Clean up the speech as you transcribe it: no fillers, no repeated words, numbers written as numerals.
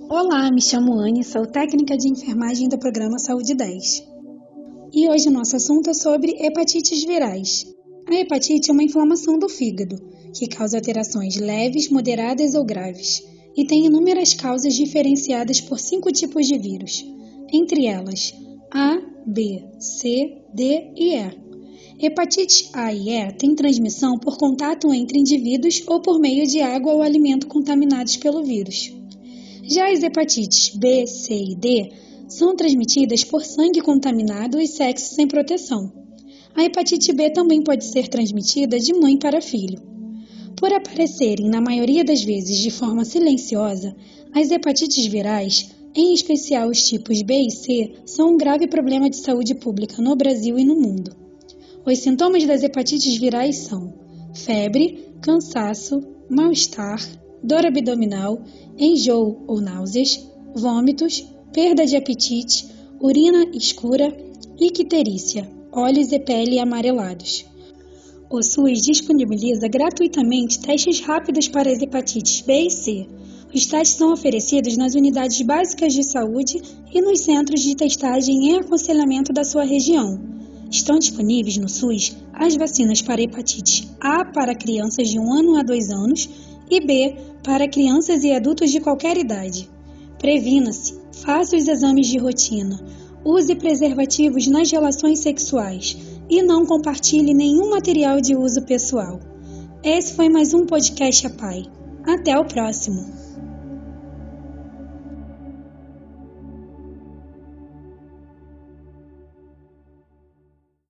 Olá, me chamo Anne, sou técnica de enfermagem do programa Saúde 10. E hoje o nosso assunto é sobre hepatites virais. A hepatite é uma inflamação do fígado, que causa alterações leves, moderadas ou graves, e tem inúmeras causas diferenciadas por 5 tipos de vírus, entre elas A, B, C, D e E. Hepatite A e E têm transmissão por contato entre indivíduos ou por meio de água ou alimento contaminados pelo vírus. Já as hepatites B, C e D são transmitidas por sangue contaminado e sexo sem proteção. A hepatite B também pode ser transmitida de mãe para filho. Por aparecerem, na maioria das vezes, de forma silenciosa, as hepatites virais, em especial os tipos B e C, são um grave problema de saúde pública no Brasil e no mundo. Os sintomas das hepatites virais são febre, cansaço, mal-estar, dor abdominal, enjoo ou náuseas, vômitos, perda de apetite, urina escura, icterícia, olhos e pele amarelados. O SUS disponibiliza gratuitamente testes rápidos para as hepatites B e C. Os testes são oferecidos nas unidades básicas de saúde e nos centros de testagem e aconselhamento da sua região. Estão disponíveis no SUS as vacinas para hepatite A para crianças de 1 ano a 2 anos e B para crianças e adultos de qualquer idade. Previna-se, faça os exames de rotina, use preservativos nas relações sexuais e não compartilhe nenhum material de uso pessoal. Esse foi mais um podcast APAI. Até o próximo!